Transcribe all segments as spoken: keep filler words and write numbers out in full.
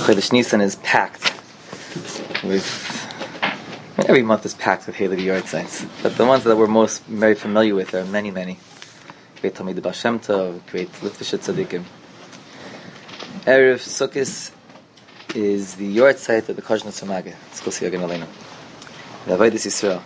Chodesh Nisan is packed with, every month is packed with Halei Yortzites, but the ones that we're most very familiar with are many, many. Great Talmidei Baal Shem Tov, great Litvishe Tzadikim. Erev Sukkos is the Yortzeit of the Koshnetz Hamagid. It's called Siyagan Aleinu. The Avodas Yisrael.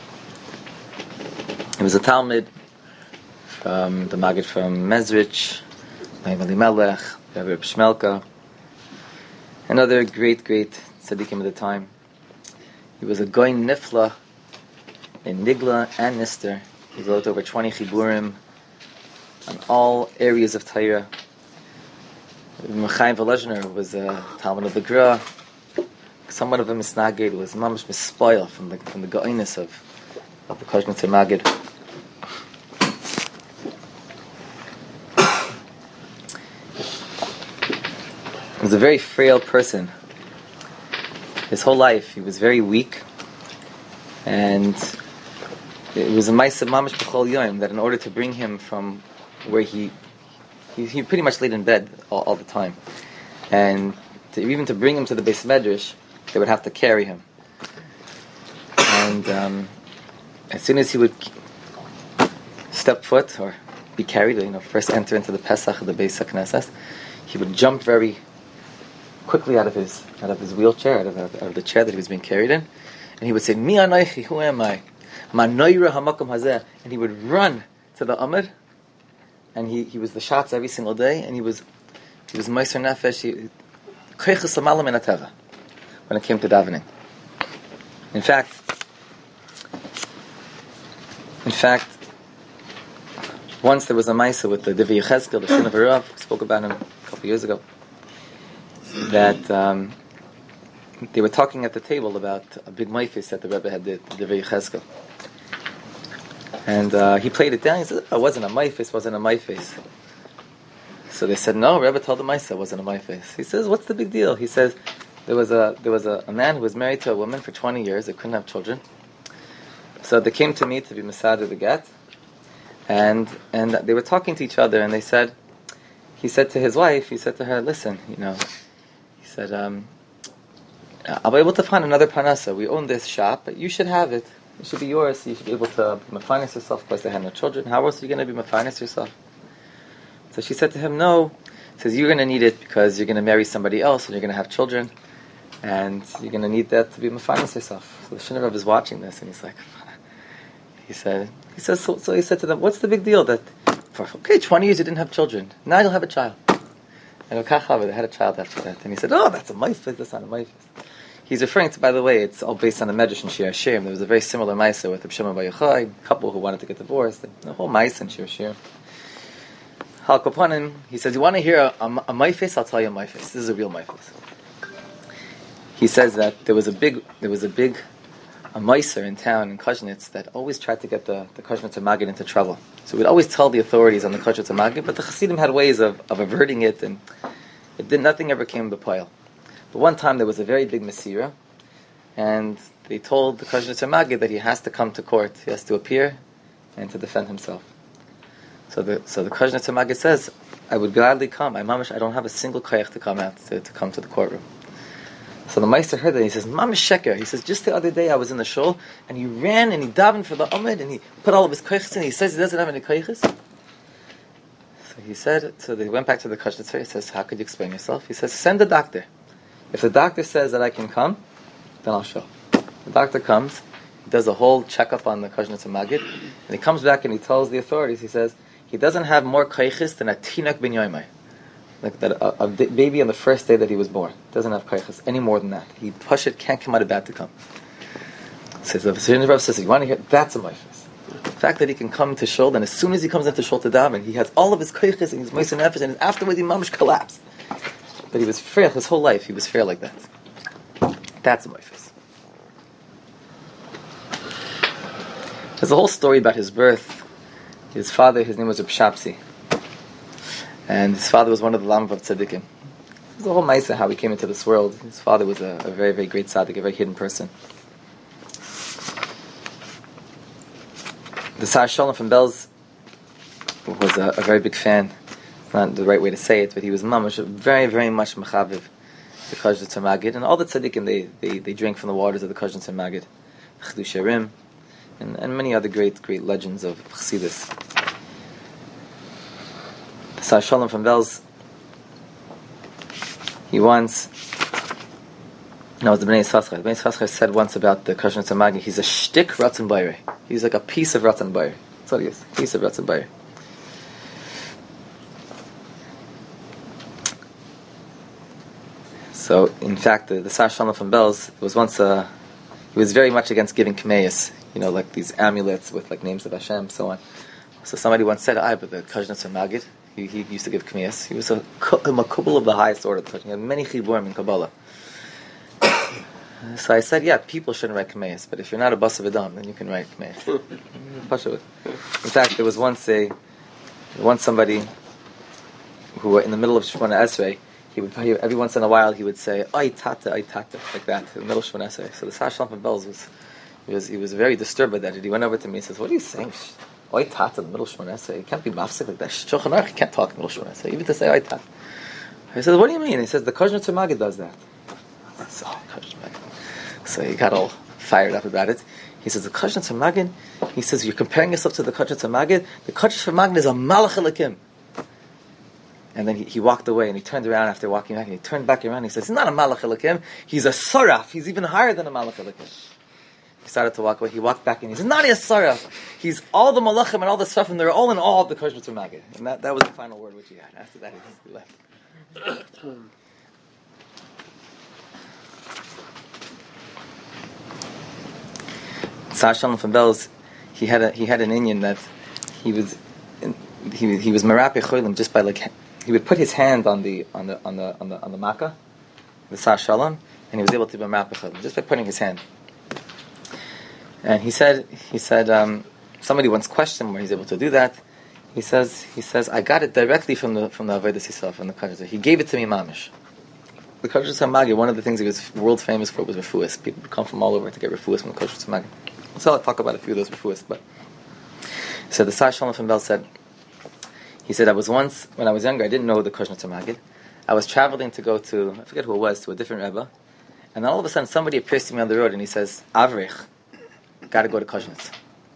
He was a Talmud from the Magid from Mezrich, Chaim Elimelech, Rabbi Shmelka, and other great, great tzaddikim of the time. He was a Goyin Nifla in Nigla and Nister. He wrote over twenty chiburim on all areas of Torah. Chaim Volozhiner was a Talmud of the Gra. Somewhat of a misnagid, was mamish mispoil from the from the goiness of of the Koshnetz Hamagid. He was a very frail person. His whole life, he was very weak, and it was a ma'aseh mamish b'chol yom that in order to bring him from where he he, he pretty much laid in bed all, all the time, and to, even to bring him to the Beis Medrash, they would have to carry him. And um, as soon as he would step foot or be carried, you know, first enter into the Pesach of the Beis HaKnesses, he would jump very quickly out of his out of his wheelchair, out of, out of the chair that he was being carried in, and he would say, "Mi anaychi, who am I? Ma noira hamakom hazeh," and he would run to the Amud, and he, he was the shots every single day, and he was he was meiser nefesh, koiches l'malam min hateva when it came to davening. In fact, in fact, once there was a ma'aseh with the Divrei Yechezkel, the son of a Rav, we spoke about him a couple of years ago, that um, they were talking at the table about a big maifis that the Rebbe had did, the Divrei Yechezkel. And uh, he played it down. He said, "Oh, it wasn't a maifis, it wasn't a maifis." So they said, "No, Rebbe told the ma'aseh it wasn't a maifis." He says, "What's the big deal?" He says, there was a there was a, a man who was married to a woman for twenty years. They couldn't have children. So they came to me to be Masada the Get. And and they were talking to each other, and they said, he said to his wife, he said to her, "Listen, you know," he said, um, "I'll be able to find another parnasa. We own this shop, but you should have it. It should be yours. You should be able to finance yourself." Of course, they had no children. How else are you going to be finance yourself? So she said to him, "No." He says, "You're going to need it because you're going to marry somebody else, and you're going to have children, and you're going to need that to be finance yourself." So the Shiner Rav is watching this, and he's like, he said, he says, so, so he said to them, "What's the big deal that for okay, twenty years you didn't have children. Now you'll have a child." And they had a child after that. And he said, "Oh, that's a maifis, that's not a maifis." He's referring to, by the way, it's all based on the Medrash and Shir Hashirim. There was a very similar ma'aseh with Reb Shimon Bar Yochai, a couple who wanted to get divorced. The whole ma'aseh in Shir Hashirim. Hal Kapanim, he says, "You want to hear a, a, a maifis? I'll tell you a maifis. This is a real maifis." He says that there was a big, there was a big, a meiser in town in Koshnetz that always tried to get the, the Koshnetz Hamagid into trouble. So we'd always tell the authorities on the Koshnetz Hamagid, but the Chassidim had ways of, of averting it, and it did, nothing ever came to pile. But one time there was a very big Mesira, and they told the Koshnetz Hamagid that he has to come to court, he has to appear and to defend himself. So the so the Koshnetz Hamagid says, "I would gladly come. I mamish, I don't have a single koyach to come out to, to come to the courtroom." So the Meister heard that, and he says, "Mamish sheker." He says, "Just the other day I was in the shul, and he ran and he davened for the Amud, and he put all of his koyachs in. He says he doesn't have any koyachs." So he said, so they went back to the Koshnetz. He says, "How could you explain yourself?" He says, "Send the doctor. If the doctor says that I can come, then I'll show." The doctor comes, he does a whole checkup on the Koshnetz Hamagid, and he comes back and he tells the authorities, he says, he doesn't have more koyachs than a tinak ben yoimai. Like that, a, a baby on the first day that he was born doesn't have koyachs any more than that. He push it, can't come out of bed to come. Says the Shiner Rav says, "You want to hear? That's a maifis. The fact that he can come to shul, and as soon as he comes into shul to daven, he has all of his koyachs and his meiser nefesh, and afterwards he mamish collapsed. But he was frail his whole life. He was frail like that. That's a maifis." There's a whole story about his birth. His father, his name was Reb Shapsi. And his father was one of the Lamv of Tzadikim. There's a whole ma'aseh how he came into this world. His father was a, a very, very great tzaddik, a very hidden person. The Sar Sholem from Belz was a, a very big fan. Not the right way to say it, but he was mamash, very, very much mechaviv the Kajnitzer Magid, and all the tzaddikim, they, they, they drink from the waters of the Kajnitzer Magid, Chidush Yerim, and, and many other great, great legends of Chassidus. The Sar Shalom from Belz, he once, no, it was the Bnei Yissaschar. The Bnei Yissaschar said once about the Kajnitzer Magid, he's a shtick Ratzon Bayer. He's like a piece of Ratzon Bayer. That's what he is, a piece of Ratzon Bayer. So, in fact, the, the Sar Shalom from Belz was once a, he was very much against giving kameis, you know, like these amulets with like names of Hashem, so on. So somebody once said, "I, but the Kajnitzer Magid, he, he used to give kameis. He was a, a makubal of the highest order. He had many chiburim in Kabbalah." So I said, "Yeah, people shouldn't write kameis, but if you're not a bas of Adam, then you can write kameis." In fact, there was once a, once somebody who, in the middle of Shemona Esrei, He would he, every once in a while he would say "Ay tata, ay tata," like that in the middle of Shemona Esrei. So the Sar Shalom from Belz was he was he was very disturbed by that. He went over to me and says, "What are you saying? Ay tata in the middle of Shemona Esrei? You can't be mafsik like that. Shulchan Aruch, you can't talk in the middle of Shemona Esrei. Even to say ay tata." He says, "What do you mean?" He says, "The Kajnitzer Magid does that." So, so he got all fired up about it. He says, "The Kajnitzer Magid." He says, "You're comparing yourself to the Kajnitzer Magid. The Kajnitzer Magid is a malach elikim." And then he, he walked away and he turned around after walking back and he turned back around and he says, "He's not a Malach Elikim, he's a Saraf. He's even higher than a Malach Elikim." He started to walk away. He walked back and he said, "Not a Saraf. He's all the Malachim and all the stuff, and they're all in all of the Kajnitzer Magid." And that, that was the final word which he had. After that, he left. Sar Shalom from Belz, he had a he had an Indian that he was in, he he was merape cholim just by like. He would put his hand on the on the on the on the on the makkah, the Sar Shalom, and he was able to be merape just by putting his hand. And he said he said um, somebody once questioned him where he's able to do that. He says he says I got it directly from the from the Avodas Yisrael, from the Kajnitzer. He gave it to me mamish. The Kajnitzer Magid, one of the things he was world famous for was refuahs. People would come from all over to get refuahs from the Kajnitzer Magid. So I'll talk about a few of those refuahs. But so the Sar Shalom from Belz said. He said, I was once, when I was younger, I didn't know the Kajnitzer Magid. I was traveling to go to, I forget who it was, to a different Rebbe. And then all of a sudden, somebody appears to me on the road and he says, Avrich, got to go to Kajnitz.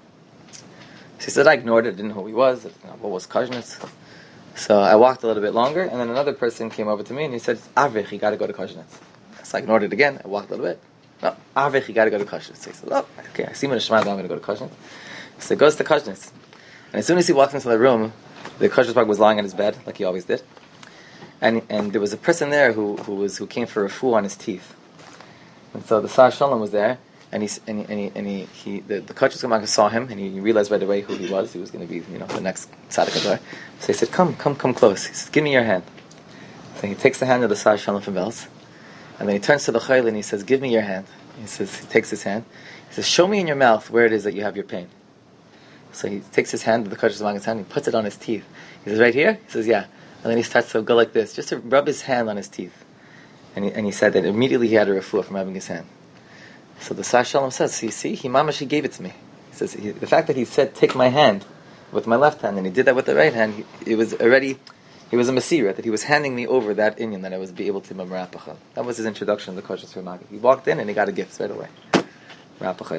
She said, I ignored it, didn't know who he was, you know, what was Kajnitz. So I walked a little bit longer, and then another person came over to me and he said, Avrich, you got to go to Kajnitz. So I ignored it again, I walked a little bit. No, Avrich, you got to go to Kajnitz. So he said, oh, okay, I see him in the Shema, I'm going to go to Kajnitz. So he goes to Kajnitz. And as soon as he walked into the room, the Kajnitzer Magid was lying on his bed, like he always did, and and there was a person there who who was who came for a refuah on his teeth, and so the Sar Shalom was there, and he and he and he, and he, he the, the Kajnitzer Magid saw him, and he realized right away who he was. He was going to be, you know, the next tzaddik ador. So he said, "Come, come, come close." He said, "Give me your hand." So he takes the hand of the Sar Shalom from Belz, and then he turns to the Chayil and he says, "Give me your hand." He says, he takes his hand. He says, "Show me in your mouth where it is that you have your pain." So he takes his hand, the Kajnitzer Magid's hand, and he puts it on his teeth. He says, "Right here?" He says, "Yeah." And then he starts to go like this, just to rub his hand on his teeth. And he, and he said that immediately he had a refuah from having his hand. So the Sar Shalom says, see, see, he mamash, he gave it to me. He says, he, the fact that he said, take my hand with my left hand, and he did that with the right hand, he, it was already, he was a Masira, that he was handing me over that Inyan, that I was be able to memorapachal. That was his introduction to the Kajnitzer Magid. He walked in and he got a gift right away. Rapachal.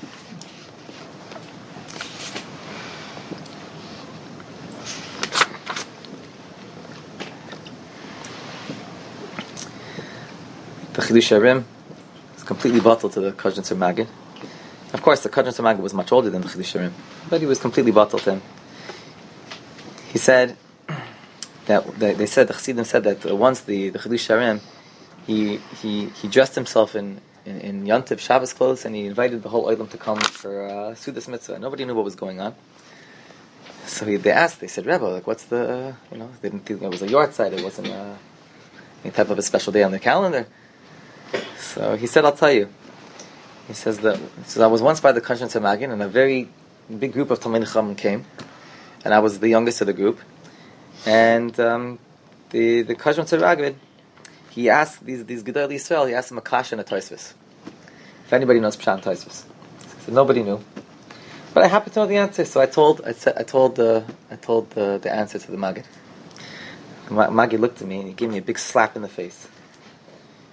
The Chidush Yerim is completely bottled to the Kajnitzer Magid. Of course, the Kajnitzer Magid was much older than the Chidush Yerim, but he was completely bottled to him. He said that they, they said the Chassidim said that once the the Chidush Yerim, he he he dressed himself in in, in Yontiv Shabbos clothes, and he invited the whole Olam to come for uh, Sudas Mitzvah. Nobody knew what was going on. So he, they asked, they said, Rebbe, like, what's the, uh, you know, they didn't think it was a yard side, it wasn't uh, any type of a special day on the calendar. So he said, I'll tell you. He says that, so I was once by the Kajnitzer Magid, and a very big group of Talmidei Chacham came, and I was the youngest of the group, and um, the the Kajnitzer Magid, he asked these these Gedolei Yisrael, he asked them a kasha and a Tosfos. If anybody knows Pshat and Tosfos. So nobody knew. But I happened to know the answer, so I told I said I told the I told the, the answer to the Magid. Magid looked at me and he gave me a big slap in the face.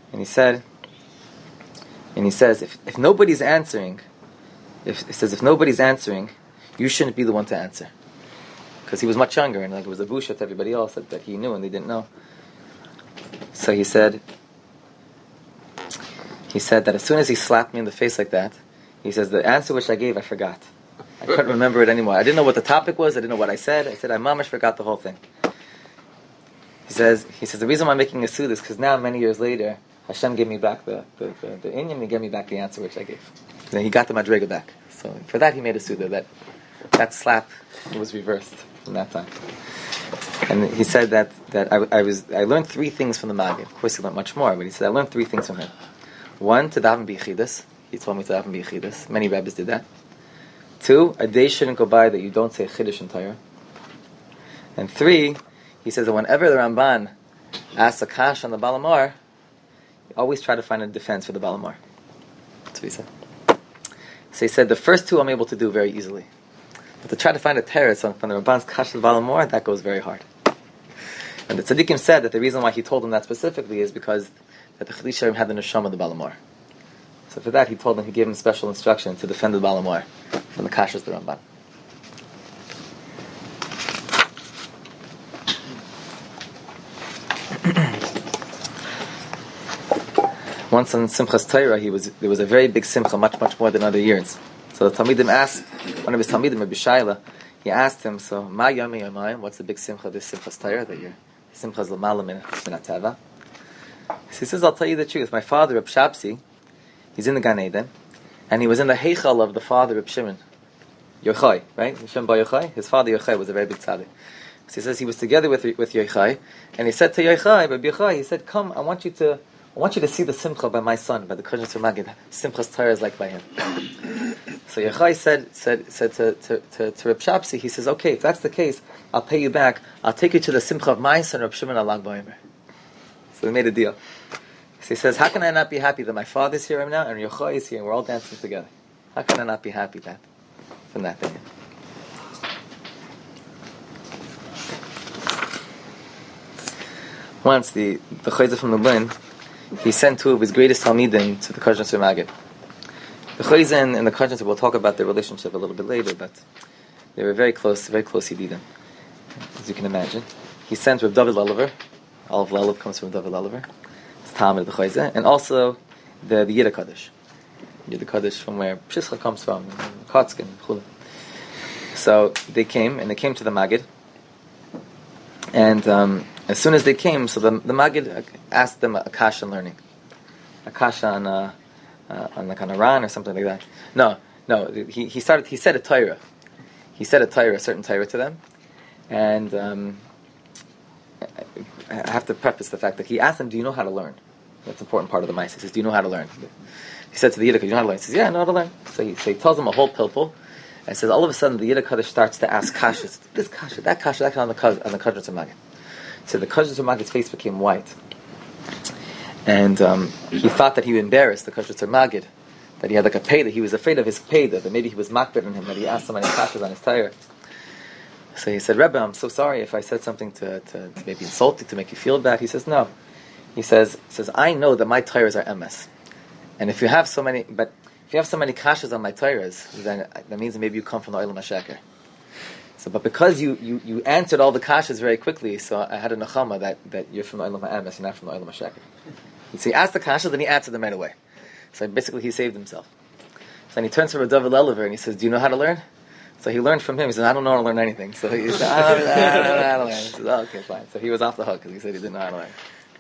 And he said, and he says, if, if nobody's answering, if he says if nobody's answering, you shouldn't be the one to answer, because he was much younger and like it was a busha to everybody else that, that he knew and they didn't know. So he said, he said that as soon as he slapped me in the face like that, he says the answer which I gave I forgot. I couldn't remember it anymore. I didn't know what the topic was. I didn't know what I said. I said I mamash forgot the whole thing. He says, he says the reason why I'm making a suit is because now many years later Hashem gave me back the the the, the inyan and he gave me back the answer which I gave. Then he got the madrega back. So for that he made a suda. That that slap was reversed from that time. And he said that that I, I was I learned three things from the Maggid. Of course he learned much more, but he said I learned three things from him. One, to daven b'yichidus. He told me to daven b'yichidus. Many rabbis did that. Two, a day shouldn't go by that you don't say chiddush in Torah. And three, he says that whenever the Ramban asks a kash on the Balamar, you always try to find a defense for the Balamar. That's what he said. So he said the first two I'm able to do very easily, but to try to find a teretz on from the Ramban's kash to the Balamar, that goes very hard. And the tzaddikim said that the reason why he told him that specifically is because that the Chiddushei HaRim had the neshama of the Balamar. So for that he told him, he gave him special instruction to defend the Balamar from the kashas of the Ramban. Once on Simchas Torah, he was there was a very big simcha, much much more than other years. So the Talmidim asked one of his Talmidim, Rabbi Shaila, he asked him, so Ma Yomei Yomayim, what's the big simcha this Simchas Torah that year? Simchas L'mala min Atava. He says, I'll tell you the truth. My father, Reb Shabsi, he's in the Gan Eden, and he was in the heichal of the father, Reb Shimon Yochai, right? Shimon Bar Yochai. His father Yochai was a very big tzaddik. So he says he was together with with Yochai, and he said to Yochai, Reb Yochai, he said, "Come, I want you to." I want you to see the simcha by my son, by the Kodesh Maggid. Simchas Torah is like by him. So Yochai said said said to to to, to Reb Shabsi, he says, okay, if that's the case, I'll pay you back. I'll take you to the simcha of my son, Reb Shimon Alag Ba'omer. So they made a deal. So he says, how can I not be happy that my father's here right now and Yochai is here and we're all dancing together? How can I not be happy that from that thing? Once the the Chayzer from Lublin, he sent two of his greatest Talmidim to the Kodesh Maggid. The Chayzen and the Kodesh, we'll talk about their relationship a little bit later, but they were very close, very close Yedidim, as you can imagine. He sent Reb David Lelever. Olive Lelev comes from David Lelever. It's Talmid the Chayzen, and also the the Yiddish Kodesh, Yiddish Kodesh from where Pshischa comes from, Kotzkin, Chula. So they came, and they came to the Maggid, and um, as soon as they came, so the, the Maggid asked them a, a kasha on learning, a kasha on uh, uh, on like on Iran or something like that. No, no. He he started. He said a Torah. He said a Torah, a certain Torah to them, and um, I have to preface the fact that he asked them, "Do you know how to learn?" That's an important part of the Ma'aseh. He says, "Do you know how to learn?" He said to the Yiddish, "Do you know how to learn?" He says, "Yeah, I know how to learn." So he, so he tells them a whole pilpul, and says all of a sudden the Yiddish Kodesh starts to ask kashas, this kasha, that kasha, that kasha on the on the Kodesh Maggid. So the Kodesh Maggid's face became white, and um, he thought that he would embarrass the Kodesh Maggid, that he had like a pay, that he was afraid of his pay, that maybe he was makbid on him, that he asked so many kashas on his tire. So he said, Rebbe, I'm so sorry if I said something to, to, to maybe insult you, to make you feel bad. He says, no. He says, he says, I know that my tires are M S, and if you have so many, but if you have so many kashas on my tires, then that means maybe you come from the Olam HaSheker. So, but because you, you, you answered all the kashas very quickly, so I had a nechama that, that you're from the Olam HaEmes, you're not from the Olam HaSheker. So he asked the kashas, then he answered them right away. So basically he saved himself. So then he turns to Rav David Lelever and he says, do you know how to learn? So he learned from him. He says, I don't know how to learn anything. So he said, I don't, I don't know how to learn. He says, oh, okay, fine. So he was off the hook because he said he didn't know how to learn.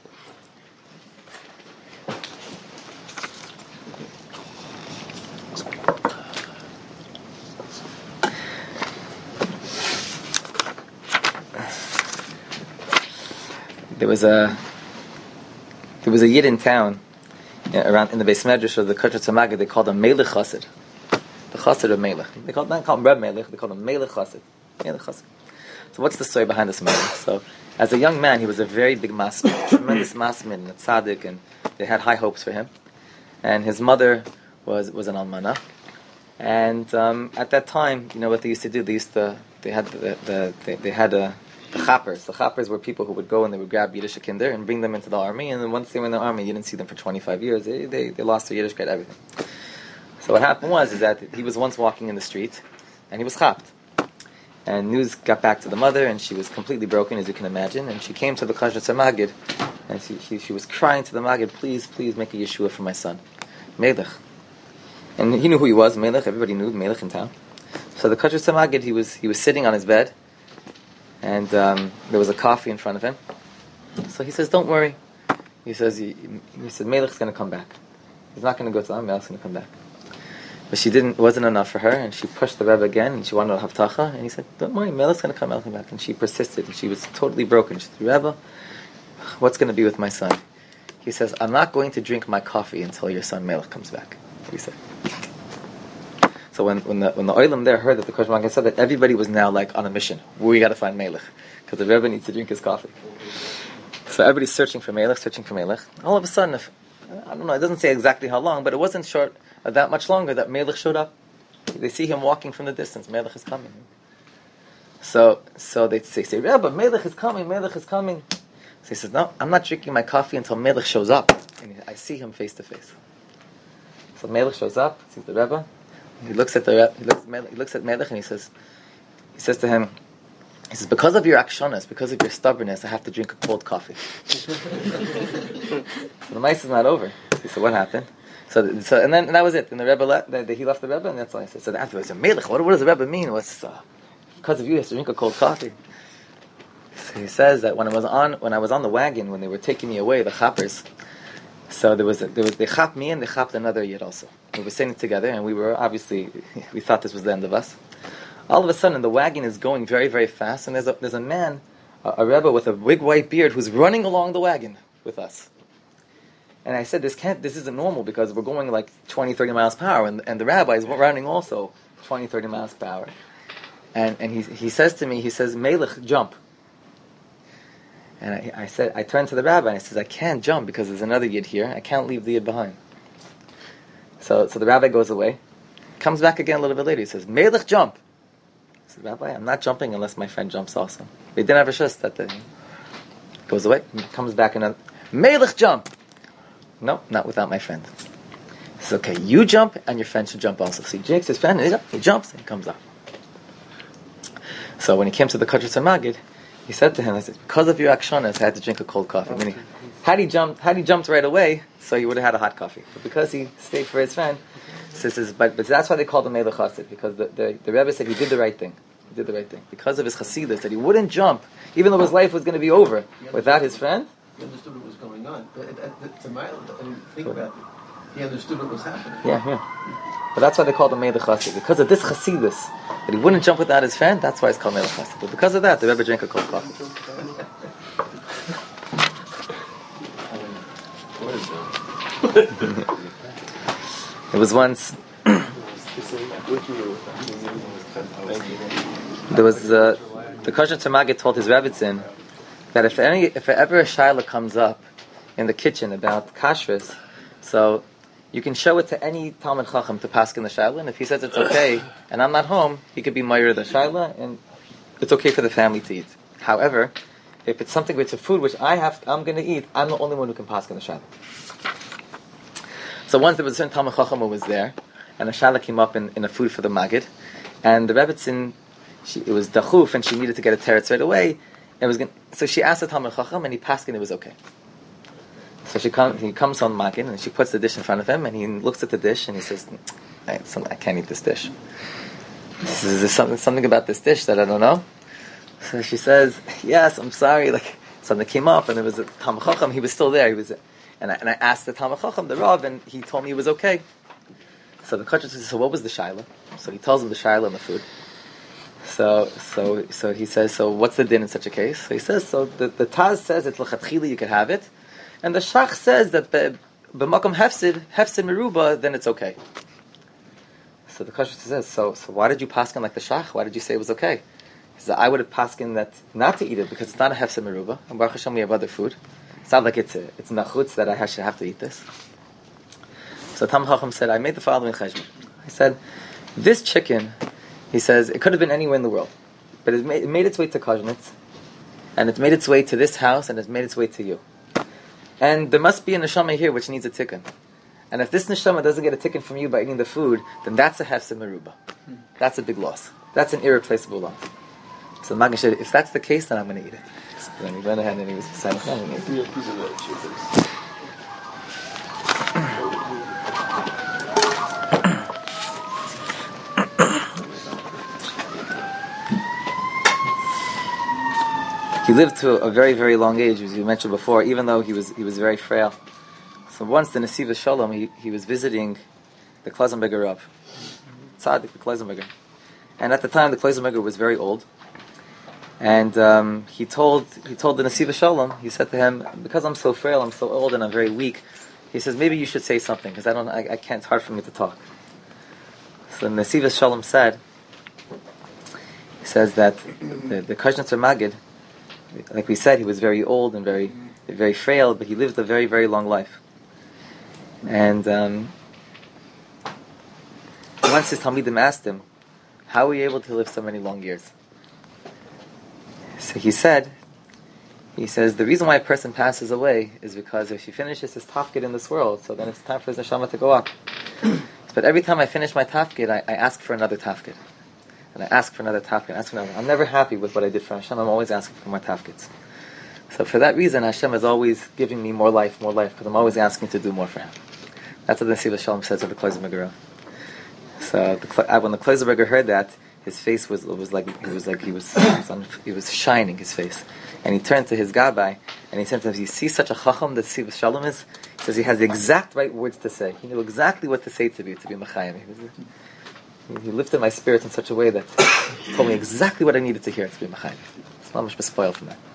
There was a there was a yid in town, you know, around in the Beis Medrash of the Kodesh Maggid. They called him Melech Chassid, the Chassid of Melech. They called not call him Reb Melech. They called him Melech Chassid. Melech Chassid. So what's the story behind this man? So as a young man, he was a very big masmid, tremendous masmid and a tzaddik, and they had high hopes for him. And his mother was was an almana, and um, at that time, you know what they used to do? They used to they had the, the they, they had a the chappers. The chappers were people who would go and they would grab Yiddish kinder and bring them into the army, and then once they were in the army, you didn't see them for twenty-five years. They they, they lost their Yiddishkeit, everything. So what happened was is that he was once walking in the street, and he was chapped. And news got back to the mother, and she was completely broken, as you can imagine. And she came to the Kashrus Magid, and she, she she was crying to the Magid, please, please make a Yeshua for my son, Melech. And he knew who he was, Melech. Everybody knew Melech in town. So the Kashrus Magid, he was he was sitting on his bed, and um, there was a coffee in front of him. So he says, "Don't worry." He says, "He, he said Melech's going to come back. He's not going to go to the army. Melech's going to come back." But she didn't. It wasn't enough for her, and she pushed the Rebbe again, and she wanted to have haftacha. And he said, "Don't worry, Melech's going to come, Melech's going to come back." And she persisted, and she was totally broken. She said, "Rebbe, what's going to be with my son?" He says, "I'm not going to drink my coffee until your son Melech comes back." He said. So when when the when the Olam there heard that the Kosh Magen said that, everybody was now like on a mission. We got to find Melech because the Rebbe needs to drink his coffee. So everybody's searching for Melech, searching for Melech. All of a sudden, if, I don't know, it doesn't say exactly how long, but it wasn't short. Uh, that much longer that Melech showed up. They see him walking from the distance. Melech is coming. So, so they say, say, "Yeah, but Melech is coming. Melech is coming." So he says, "No, I'm not drinking my coffee until Melech shows up, and I see him face to face." So Melech shows up, sees the Rebbe. He looks at the Rebbe, he looks, he looks at Melech, and he says, he says to him, he says, "Because of your akshonas, because of your stubbornness, I have to drink a cold coffee." So the mice is not over. He said, "What happened?" So, so and then and that was it. And the Rebbe left. The, the, he left the Rebbe, and that's all I said. So afterwards, Melech, what, what does the Rebbe mean? What's uh, because of you, he has to drink a cold coffee? So he says that when I was on when I was on the wagon, when they were taking me away, the chappers. So there was a, there was they chapped me and they chapped another yid also. We were sitting together, and we were obviously we thought this was the end of us. All of a sudden, the wagon is going very very fast, and there's a there's a man, a, a Rebbe with a big white beard, who's running along the wagon with us. And I said, this can't, this isn't normal because we're going like twenty, thirty miles per hour, and, and the rabbi is running also twenty, thirty miles per hour. And and he he says to me, he says, "Melech, jump." And I, I said, I turned to the rabbi and I says, "I can't jump because there's another yid here. I can't leave the yid behind." So so the rabbi goes away, comes back again a little bit later. He says, "Melech, jump." I said, "Rabbi, I'm not jumping unless my friend jumps also." They didn't have a shush that day. Goes away, comes back another, "Melech, jump." "No, not without my friend." He says, "Okay, you jump and your friend should jump also." So he drinks his friend, and he jumps and he comes up. So when he came to the Kashrus Magid, he said to him, I said, "Because of your akshonas, I had to drink a cold coffee." Meaning, had he jumped, had he jumped right away, so he would have had a hot coffee. But because he stayed for his friend, so says, but, but that's why they called him Melech Chassid, because the, the, the Rebbe said he did the right thing. He did the right thing. Because of his chasidus, that he wouldn't jump, even though his life was going to be over, without his friend. He understood what was going on. To my, I mean, think about it. He understood what was happening. Yeah, yeah. But that's why they called him Melech Chassid. Because of this chasidus, that he wouldn't jump without his friend, that's why it's called Melech Chassid. But because of that, the Rebbe drank a cold coffee. It was once... there was... Uh, the Kashrus Magid told his Rebbitzin that if any, if ever a shaila comes up in the kitchen about kashrus, so you can show it to any Talmid Chacham to pass in the shaila, and if he says it's okay, and I'm not home, he could be Meir the shaila, and it's okay for the family to eat. However, if it's something which is a food which I have, I'm going to eat, I'm the only one who can pass in the shaila. So once there was a certain Talmid Chacham who was there, and a shaila came up in, in a food for the Magid, and the Rebbitzin, she, it was dachuf, and she needed to get a teretz right away. It was gonna, so she asked the Talmid Chacham, and he passed, and it was okay. So she come, he comes on Magid, and she puts the dish in front of him, and he looks at the dish, and he says, I, I can't eat this dish. He says, "There's something, something about this dish that I don't know." So she says, "Yes, I'm sorry." Like something came up, and there was a Talmid Chacham. He was still there. He was, and I, and I asked the Talmid Chacham, the Rav, and he told me it was okay. So the Kashrus says, "So what was the shaila?" So he tells him the shaila and the food. So, so, so he says, "So what's the din in such a case?" So he says, "So the, the Taz says it's l'chatchili, you could have it, and the Shach says that b'makom hefsid, hefsid meruba, then it's okay." So the Kashrus says, "So, so why did you paskin like the Shach? Why did you say it was okay?" He says, "I would have paskin that not to eat it because it's not a hefsid meruba, and Baruch Hashem we have other food. It's not like it's a, it's nachutz that I should have to eat this." So Talmid Chacham said, "I made the following cheshbon." He said, "This chicken," he says, "it could have been anywhere in the world, but it made, it made its way to Koznitz, and it's made its way to this house, and it's made its way to you. And there must be a neshama here which needs a tikkun. And if this neshama doesn't get a tikkun from you by eating the food, then that's a hefsed meruba. That's a big loss. That's an irreplaceable loss. So the Magen said, if that's the case, then I'm going to eat it. So then he went ahead and he was deciding, I'm going to eat it. He lived to a very, very long age, as you mentioned before, even though he was he was very frail. So once the Nesiva Shalom, he, he was visiting the Kloisenberger Rav, Tzaddik, the Kloisenberger. And at the time, the Kloisenberger was very old. And um, he told he told the Nesiva Shalom, he said to him, because I'm so frail, I'm so old, and I'm very weak, he says, maybe you should say something, because I don't, I, I can't, it's hard for me to talk. So the Nesiva Shalom said, he says that the, the Kajnitzer Magid, like we said, he was very old and very very frail, but he lived a very, very long life. And um, once his Talmidim asked him, how were you able to live so many long years? So he said, he says, the reason why a person passes away is because if he finishes his tafkid in this world, so then it's time for his neshama to go up. But every time I finish my tafkid, I, I ask for another tafkid. And I ask for another tafkid, ask for another. I'm never happy with what I did for Hashem. I'm always asking for more tafkids. So for that reason, Hashem is always giving me more life, more life, because I'm always asking to do more for Him. That's what the Nesiva Shalom says to the Kloisenberger. So the, when the Kloisenberger heard that, his face was was like he was like he was he was, on, he was shining, his face, and he turned to his gabbai and he said to him, "You see such a chacham that Nesiva Shalom is?" He says he has the exact right words to say. He knew exactly what to say to me to be mechayim. He lifted my spirits in such a way that he told me exactly what I needed to hear to be mechayim. It's not much spoiled from that.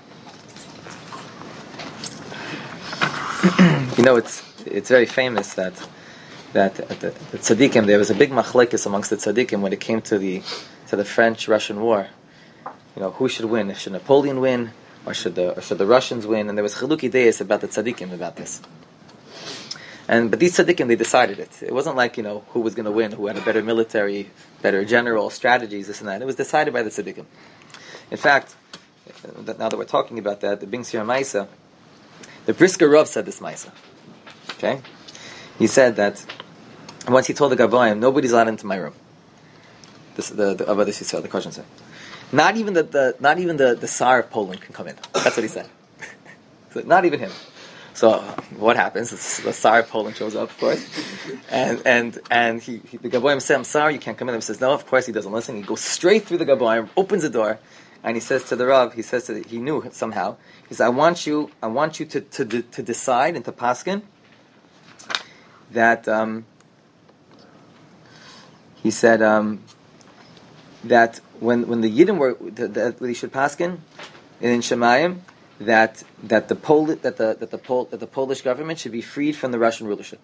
You know, it's it's very famous that that at the, the tzaddikim, there was a big machlekes amongst the tzaddikim when it came to the to the French-Russian war. You know, who should win? Should Napoleon win, or should the or should the Russians win? And there was chiluki deis about the tzaddikim about this. And but these tzaddikim, they decided it. It wasn't like, you know, who was going to win, who had a better military, better general strategies, this and that. It was decided by the tzaddikim. In fact, now that we're talking about that, the Bing Sira Maisa, the Brisker Rav said this Maisa. Okay, he said that once he told the Gabayim, nobody's allowed into my room. This the the Avodas Yisrael, the Kosher said. Not even the, the not even the the Tsar of Poland can come in. That's what he said. So not even him. So what happens? The Tsar of Poland shows up, of course, and and and he, he the Gabayim said, "I'm sorry, you can't come in." He says, "No, of course." He doesn't listen. He goes straight through the Gabayim, opens the door, and he says to the Rav, he says to the, he knew somehow. He said, "I want you, I want you to to to decide and to paskin that." Um, he said um, that when when the Yidden were that, that they should paskin in Shemayim, that that the Pol that the that the Pol that the Polish government should be freed from the Russian rulership.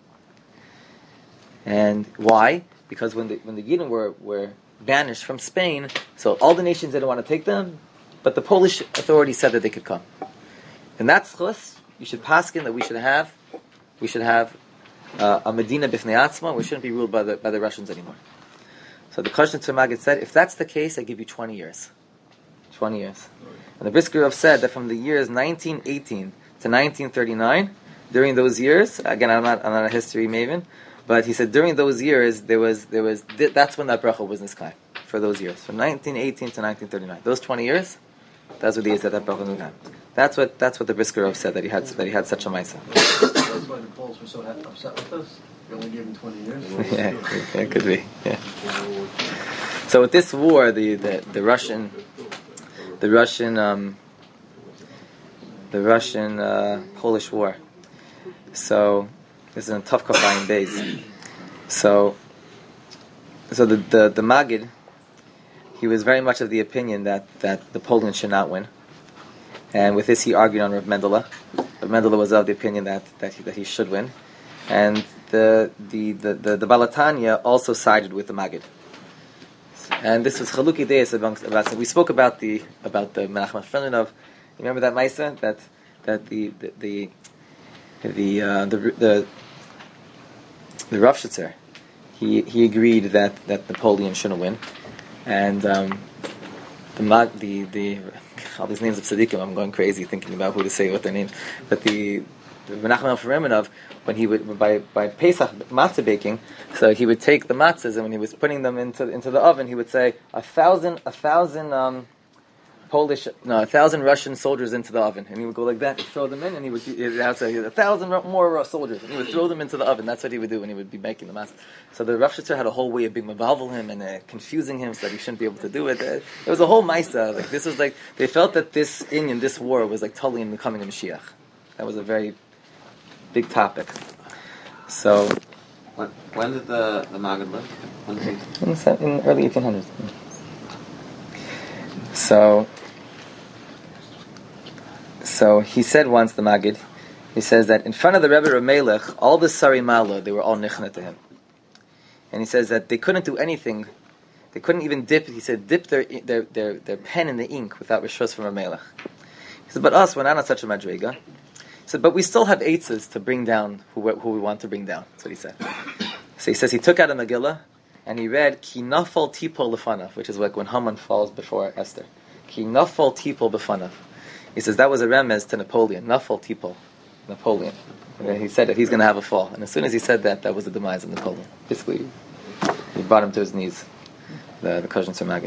And why? Because when the when the Yidden were were banished from Spain, so all the nations didn't want to take them, but the Polish authorities said that they could come. And that's chus. You should paskin that we should have we should have uh, a Medina b'fnei atzma. We shouldn't be ruled by the by the Russians anymore. So the Kosher Maggid said, if that's the case, I give you twenty years. Twenty years. And the Brisker Rav said that from the years nineteen eighteen to nineteen thirty-nine, during those years, again, I'm not, I'm not a history maven, but he said during those years, there was, there was, that's when that bracha was niskayim, for those years. From nineteen eighteen to nineteen thirty-nine. Those twenty years, that's what the years that that bracha was niskayim. That's what, that's what the Brisker Rav said, that he had, that he had such a ma'isa. That's why the Poles were so upset with us. We only gave him twenty years. Yeah, yeah, it could be, yeah. So with this war, the, the, the Russian, the Russian, um, the Russian uh, Polish war. So this is in tough Kafayim days. So, so the the the Maggid, he was very much of the opinion that, that the Poland should not win, and with this he argued on Rav Mendele. Rav Mendele was of the opinion that that he, that he should win, and the the the the, the Balatanya also sided with the Maggid. And this was Chaluki Deis amongst about. We spoke about the about the Menachem Frendenov. You remember that Maisa that that the the the the uh, the, the, the Ravshitzer, he he agreed that, that Napoleon shouldn't win, and um, the the the all these names of tzaddikim. I'm going crazy thinking about who to say what their name. But the the Menachem Alfremenov, when he would by by Pesach matzah baking, so he would take the matzahs and when he was putting them into into the oven, he would say a thousand a thousand um, Polish no a thousand Russian soldiers into the oven, and he would go like that, throw them in, and he would he would say a thousand more soldiers, and he would throw them into the oven. That's what he would do when he would be making the matzah. So the Rav Shitzer had a whole way of being mavalvel him and uh, confusing him so that he shouldn't be able to do it. Uh, it was a whole ma'isa. Like this was like they felt that this Inyan, this war was like totally in becoming a Mashiach. That was a very big topic. So when, when did the the Maggid live? When did he? In, in early eighteen hundreds. So. So he said once, the Maggid, he says that in front of the Rebbe Ramelech, all the Sari Mala, they were all nichna to him. And he says that they couldn't do anything, they couldn't even dip, he said, dip their their their, their pen in the ink without Rishos from Ramelech. He said, but us, we're not on such a madrega. He said, but we still have eitzes to bring down who, who we want to bring down. That's what he said. So he says he took out a Megillah, and he read, Ki nafal tipol lefanav, which is like when Haman falls before Esther. Ki nafal tipol befanav. He says that was a remez to Napoleon, Nafal Tipol, Napoleon. And then he said that he's going to have a fall. And as soon as he said that, that was the demise of Napoleon. Basically, he brought him to his knees, the, the Kazhan Tzemagid.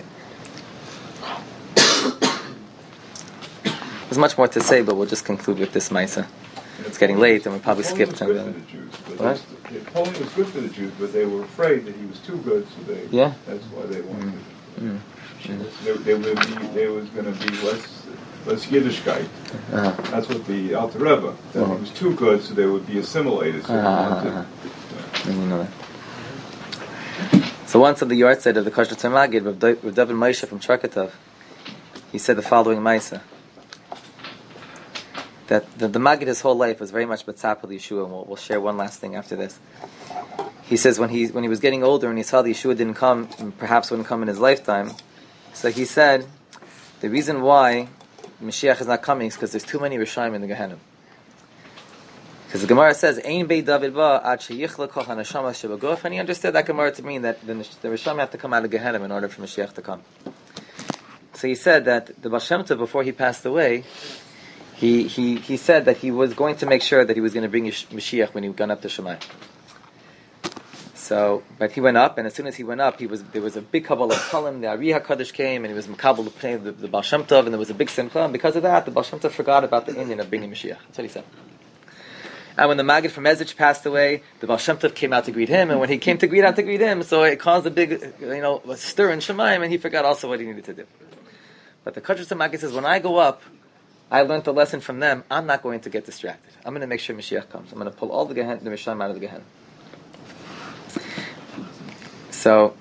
There's much more to say, but we'll just conclude with this Maisa. It's getting late, and we'll probably skip Napoleon was time. good for the Jews, but What? they- Napoleon was good for the Jews, but they were afraid that he was too good, so they Yeah. that's why they wanted. Mm. They, they would be, there was going to be less less Yiddishkeit. Uh-huh. That's what the Alter Rebbe, that Uh-huh. he was too good, so they would be assimilated. So they Uh-huh, wanted- uh-huh. You know that. So once on the yard side of the Kazhan Tzemagid, Rav Da- Rav David Moshe from Charkatov, he said the following Maisa. That the, the Maggid his whole life was very much Batzapel Yeshua, and we'll, we'll share one last thing after this. He says when he when he was getting older and he saw that Yeshua didn't come, and perhaps wouldn't come in his lifetime, so he said, the reason why Mashiach is not coming is because there's too many Rishayim in the Gehenna. Because the Gemara says, Ein Beit David ba ad sheyichla kol hanashama shebaguf, and he understood that Gemara to mean that the, the Rishayim have to come out of Gehenna in order for Mashiach to come. So he said that the Baal Shem Tov, before he passed away, He, he he said that he was going to make sure that he was going to bring Mashiach when he went up to Shemayim. So, but he went up, and as soon as he went up, he was there was a big Kabbalah Kalim. The Ari HaKadosh came, and he was Makabal the, the Baal Shem Tov, and there was a big Simcha. And because of that, the Baal Shem Tov forgot about the Indian of bringing Mashiach. That's what he said. And when the Maggid from Mezrich passed away, the Baal Shem Tov came out to greet him, and when he came to greet out to greet him, so it caused a big, you know, stir in Shemayim, and he forgot also what he needed to do. But the Kazhan Maggid says, when I go up, I learned the lesson from them. I'm not going to get distracted. I'm going to make sure Mashiach comes. I'm going to pull all the Gehenna, the Rishayim out of the Gehenna. So,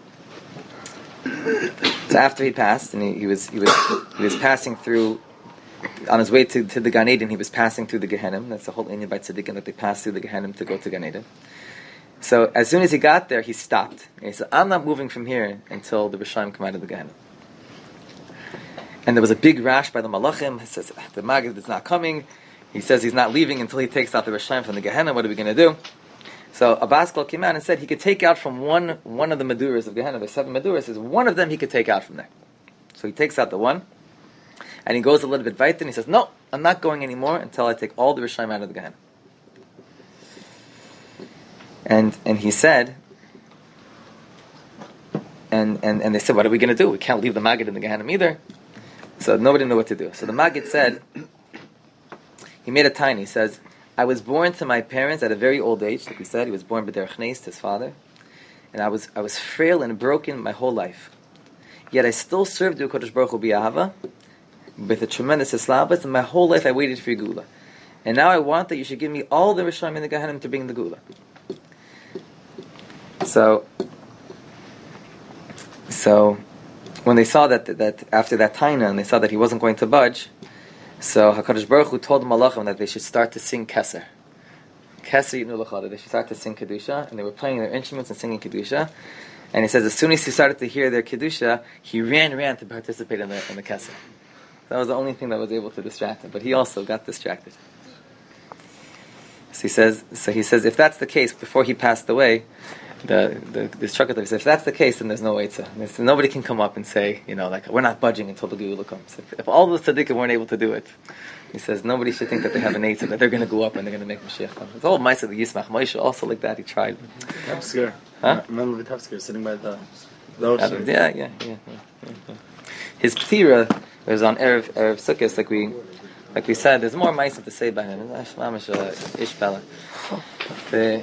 so after he passed, and he, he was he was he was passing through on his way to, to the Gan Eden. He was passing through the Gehenna. That's the whole Inyan by Tzaddikim, that they pass through the Gehenna to go to Gan Eden. So as soon as he got there, he stopped. And he said, "I'm not moving from here until the Rishayim come out of the Gehenna." And there was a big rash by the Malachim. He says, the Maggid is not coming. He says he's not leaving until he takes out the Rishayim from the Gehenna. What are we going to do? So Abbas Kol came out and said he could take out from one one of the Maduras of Gehenna. There's seven Maduras. Says one of them he could take out from there. So he takes out the one. And he goes a little bit weiter and he says, no, I'm not going anymore until I take all the Rishayim out of the Gehenna. And and he said, and, and, and they said, what are we going to do? We can't leave the Maggid in the Gehenna either. So nobody knew what to do. So the Maggid said, he made a tiny. He says, I was born to my parents at a very old age. Like we said, he was born b'derech neis to his father, and I was I was frail and broken my whole life. Yet I still served the Kodesh Baruch Hu b'ahava, with a tremendous islavas, and my whole life I waited for your Gula. And now I want that you should give me all the Rishayim in the Gehenna to bring the Gula. So, so. When they saw that that after that taina, and they saw that he wasn't going to budge, so Hakadosh Baruch Hu told the Malachim that they should start to sing Keser. Keser Yitnu L'Chada. They should start to sing Kedusha, and they were playing their instruments and singing Kedusha. And he says as soon as he started to hear their Kedusha, he ran, ran to participate in the in the Keser. That was the only thing that was able to distract him. But he also got distracted. So he says. So he says if that's the case, before he passed away, the the, the instructor says, if that's the case, then there's no Eitzah. There's, nobody can come up and say, you know, like, we're not budging until the Geula comes. If, if all the tzaddikim weren't able to do it, he says, nobody should think that they have an Eitzah, that they're going to go up and they're going to make Mashiach come. It's all Maisa, the Yismach Moshe, also like that, he tried. Tavsker. Huh? Remember the Tavsker sitting by the, the ocean? Yeah, yeah, yeah, yeah, yeah. His Ptira was on Erev, Erev Sukkot, like we like we said, there's more Maisa to say about him. Mamish uh, Ish Bala. The,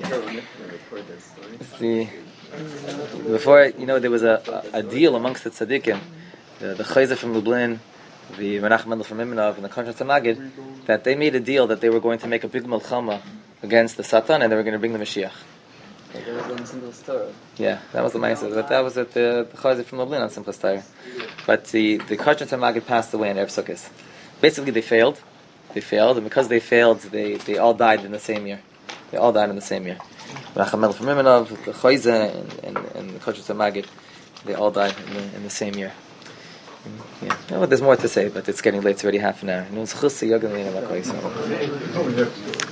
the, before, you know, there was a, a, a deal amongst the tzaddikim, the, the Chayzer from Lublin, the Menachem Mendel from Imenov, and the Conscience Magid, that they made a deal that they were going to make a big Melchama against the Satan, and they were going to bring the Mashiach. Yeah, that was the Maisa. But that was at the, the Chayzer from Lublin on Simchas Torah. But the the Conscience Magid passed away in Erev Sukkot. Basically, they failed. They failed, and because they failed, they, they all died in the same year. They all died in the same year. Menachem Mendel from Imenov, the Chayzer, and, and, and the Conscience Magid, they all died in the, in the same year. Yeah, well, there's more to say, but it's getting late. It's already half an hour.